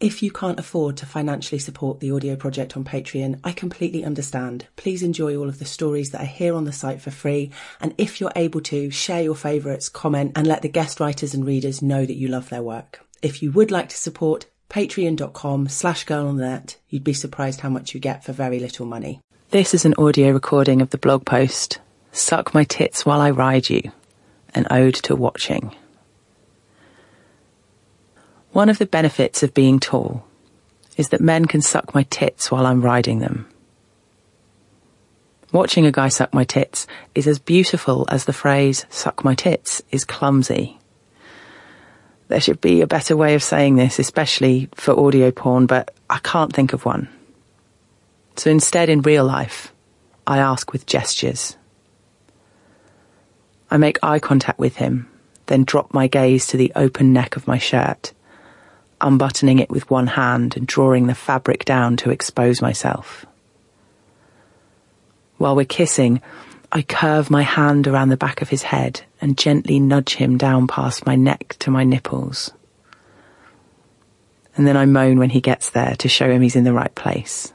If you can't afford to financially support the audio project on Patreon, I completely understand. Please enjoy all of the stories that are here on the site for free. And if you're able to, share your favourites, comment, and let the guest writers and readers know that you love their work. If you would like to support, patreon.com/girlonthenet. You'd be surprised how much you get for very little money. This is an audio recording of the blog post, Suck My Tits While I Ride You, an ode to watching. One of the benefits of being tall is that men can suck my tits while I'm riding them. Watching a guy suck my tits is as beautiful as the phrase, suck my tits, is clumsy. There should be a better way of saying this, especially for audio porn, but I can't think of one. So instead, in real life, I ask with gestures. I make eye contact with him, then drop my gaze to the open neck of my shirt, unbuttoning it with one hand and drawing the fabric down to expose myself. While we're kissing, I curve my hand around the back of his head and gently nudge him down past my neck to my nipples. And then I moan when he gets there to show him he's in the right place.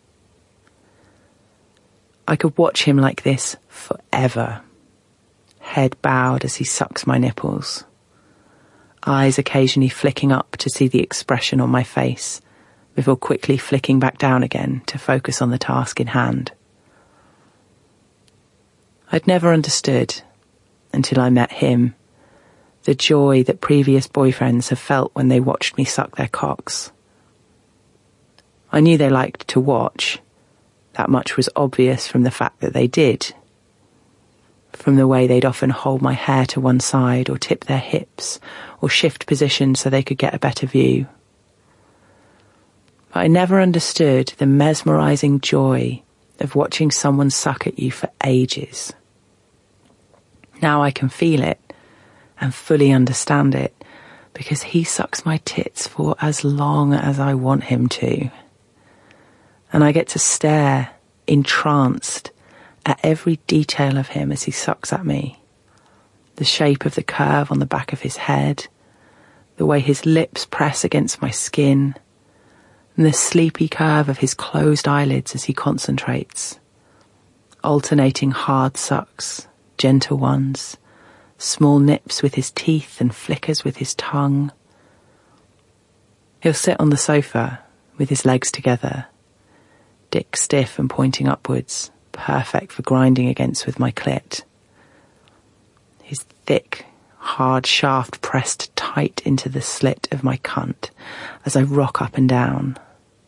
I could watch him like this forever, head bowed as he sucks my nipples, eyes occasionally flicking up to see the expression on my face before quickly flicking back down again to focus on the task in hand. I'd never understood, until I met him, the joy that previous boyfriends have felt when they watched me suck their cocks. I knew they liked to watch. That much was obvious from the fact that they did. From the way they'd often hold my hair to one side or tip their hips or shift position so they could get a better view. But I never understood the mesmerising joy of watching someone suck at you for ages. Now I can feel it and fully understand it because he sucks my tits for as long as I want him to. And I get to stare, entranced, at every detail of him as he sucks at me. The shape of the curve on the back of his head, the way his lips press against my skin, and the sleepy curve of his closed eyelids as he concentrates. Alternating hard sucks, gentle ones, small nips with his teeth and flickers with his tongue. He'll sit on the sofa with his legs together, dick stiff and pointing upwards, perfect for grinding against with my clit. His thick, hard shaft pressed tight into the slit of my cunt as I rock up and down.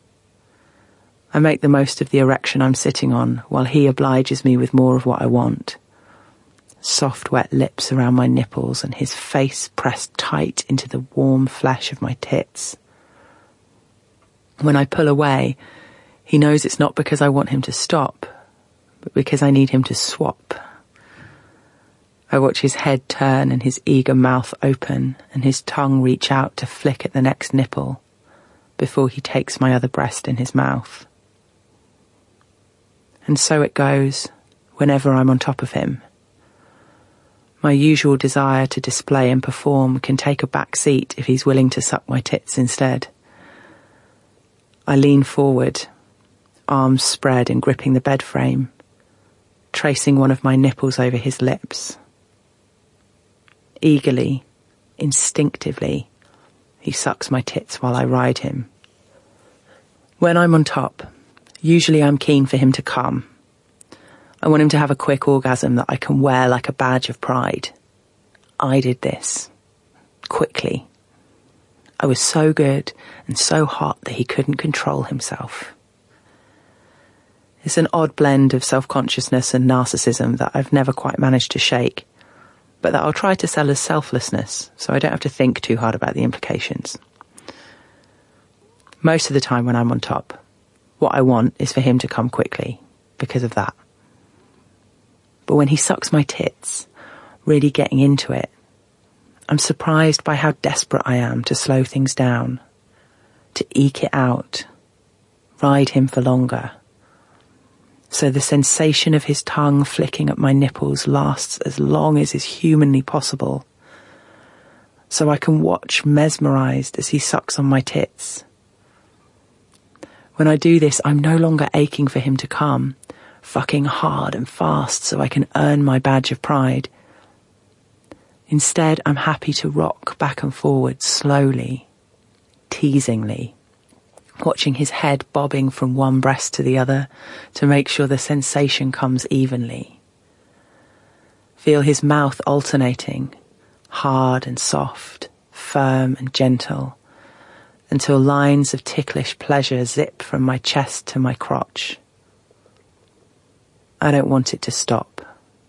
I make the most of the erection I'm sitting on while he obliges me with more of what I want. Soft, wet lips around my nipples and his face pressed tight into the warm flesh of my tits. When I pull away, he knows it's not because I want him to stop, but because I need him to swap. I watch his head turn and his eager mouth open and his tongue reach out to flick at the next nipple before he takes my other breast in his mouth. And so it goes whenever I'm on top of him. My usual desire to display and perform can take a back seat if he's willing to suck my tits instead. I lean forward, arms spread and gripping the bed frame, tracing one of my nipples over his lips. Eagerly, instinctively, he sucks my tits while I ride him. When I'm on top, usually I'm keen for him to come. I want him to have a quick orgasm that I can wear like a badge of pride. I did this. Quickly. I was so good and so hot that he couldn't control himself. It's an odd blend of self-consciousness and narcissism that I've never quite managed to shake, but that I'll try to sell as selflessness so I don't have to think too hard about the implications. Most of the time when I'm on top, what I want is for him to come quickly, because of that. But when he sucks my tits, really getting into it, I'm surprised by how desperate I am to slow things down, to eke it out, ride him for longer. So the sensation of his tongue flicking at my nipples lasts as long as is humanly possible. So I can watch mesmerised as he sucks on my tits, When I do this, I'm no longer aching for him to come, fucking hard and fast so I can earn my badge of pride. Instead, I'm happy to rock back and forward slowly, teasingly, watching his head bobbing from one breast to the other to make sure the sensation comes evenly. Feel his mouth alternating, hard and soft, firm and gentle, until lines of ticklish pleasure zip from my chest to my crotch. I don't want it to stop.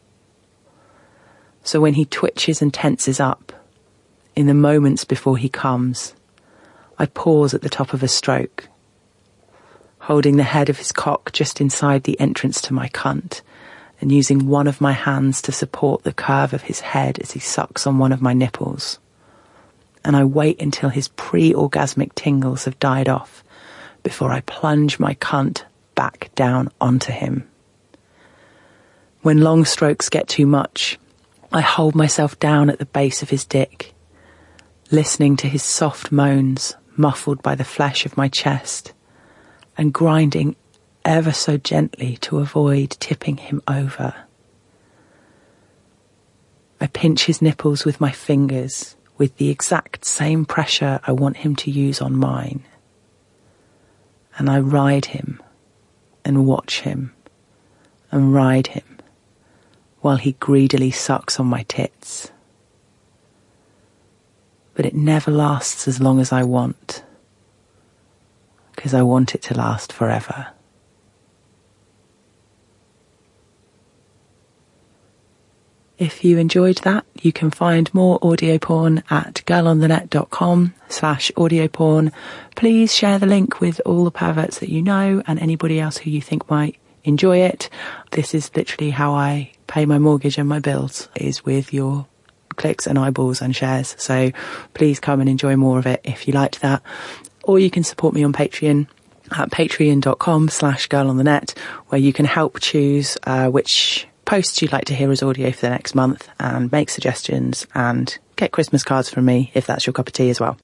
So when he twitches and tenses up, in the moments before he comes, I pause at the top of a stroke, holding the head of his cock just inside the entrance to my cunt and using one of my hands to support the curve of his head as he sucks on one of my nipples. And I wait until his pre-orgasmic tingles have died off before I plunge my cunt back down onto him. When long strokes get too much, I hold myself down at the base of his dick, listening to his soft moans muffled by the flesh of my chest and grinding ever so gently to avoid tipping him over. I pinch his nipples with my fingers with the exact same pressure I want him to use on mine. And I ride him and watch him and ride him while he greedily sucks on my tits. But it never lasts as long as I want, because I want it to last forever. If you enjoyed that, you can find more audio porn at girlonthenet.com/audio porn. Please share the link with all the perverts that you know and anybody else who you think might enjoy it. This is literally how I pay my mortgage and my bills, is with your clicks and eyeballs and shares. So please come and enjoy more of it if you liked that. Or you can support me on Patreon at patreon.com/girlonthenet, where you can help choose which posts you'd like to hear as audio for the next month and make suggestions and get Christmas cards from me if that's your cup of tea as well.